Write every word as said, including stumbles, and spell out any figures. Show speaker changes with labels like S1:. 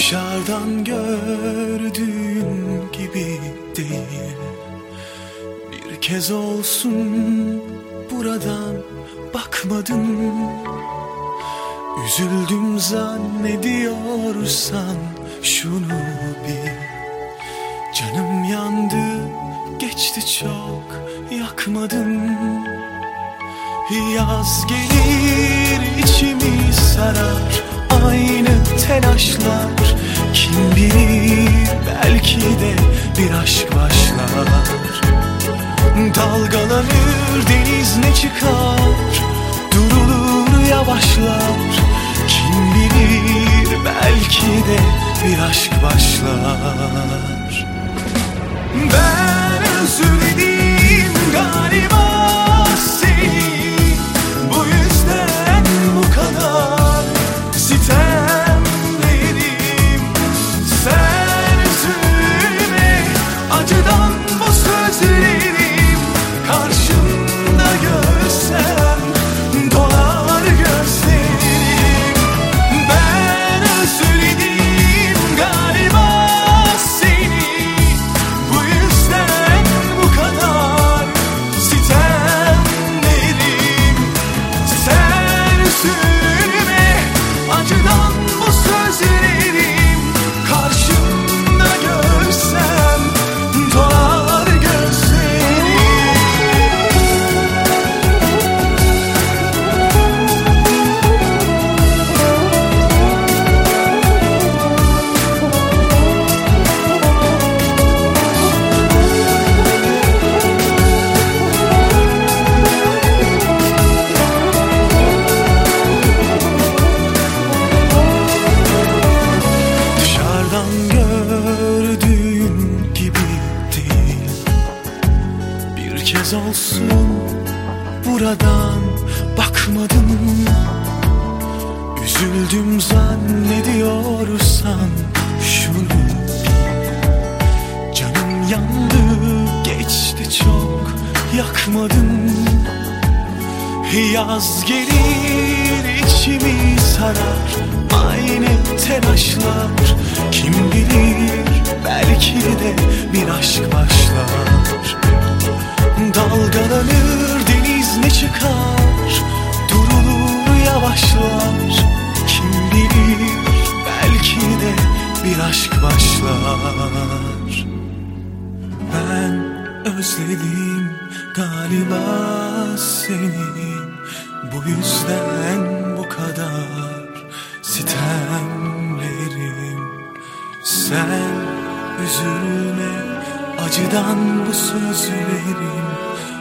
S1: Dışarıdan gördüğün gibi değil. Bir kez olsun buradan bakmadın. Üzüldüm zannediyorsan şunu bil. Canım yandı, geçti çok, yakmadın. Yaz gelir, içimi sarar aynı telaşlar. Kim bilir, belki de bir aşk başlar. Dalgalanır deniz, ne çıkar, durulur yavaşlar. Kim bilir, belki de bir aşk başlar. Ben özledim galiba seni, bu yüzden bu kadar sitemlerim. Sen üzülme, acıdan bu sözlerim karşımda görsem dolar gözlerim. Ben özledim galiba seni, bu yüzden bu kadar sitemlerim. Sen üzülme, acıdan bu sözlerim karşımda görsem dolar gözlerim. Dışarıdan gördüğün gibi değil. Bir kez olsun buradan bakmadın. Üzüldüm zannediyorsan şunu bil. Canım yandı, geçti çok, yakmadın. Yaz gelir, içimi sarar aynı telaşlar. Kim bilir, belki de bir aşk başlar. Dalgalanır deniz, ne çıkar, durulur yavaşlar. Kim bilir, belki de bir aşk başlar. Ben özledim galiba seni, bu yüzden bu kadar sitemlerim. Sen üzülme, acıdan bu sözlerim